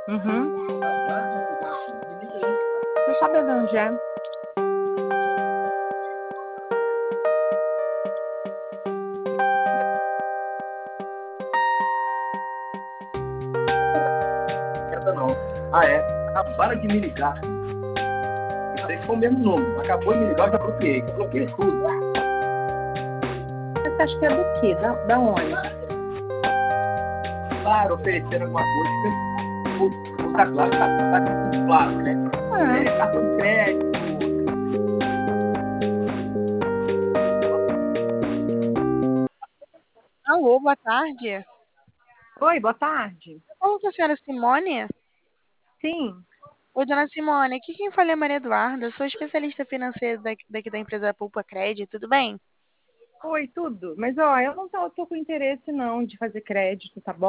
Uhum. Tô sabendo onde é. Essa não. Ah, é. Acabaram de me ligar. Isso aí foi o mesmo nome. Acabou de me ligar, eu já bloqueei. Eu bloqueei tudo. Você acha que é do quê? Da onde? Claro, ofereceram alguma coisa. Tá claro, tá tudo claro, né? Ah, É, cartão de crédito. Alô, boa tarde. oi, boa tarde. Fala com a senhora Simone? Sim. Oi, dona Simone, aqui quem fala é Maria Eduarda, sou especialista financeira daqui da empresa Poupa Crédito, tudo bem? Oi, tudo. Mas, ó, eu não tô com interesse, não, de fazer crédito, tá bom?